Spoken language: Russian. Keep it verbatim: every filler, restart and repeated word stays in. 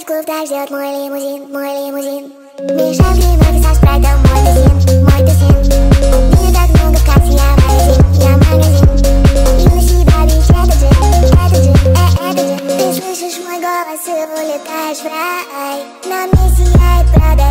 клуб, да ждет мой лимузин, мой лимузин. Мешай в гримерке со спрайтом мой тусин, мой тусин. Меня так много, как я магазин, я магазин. Юноси, баби, это же, это же, э, это же. Ты слышишь мой голос и улетаешь в рай. На мне сияет Прада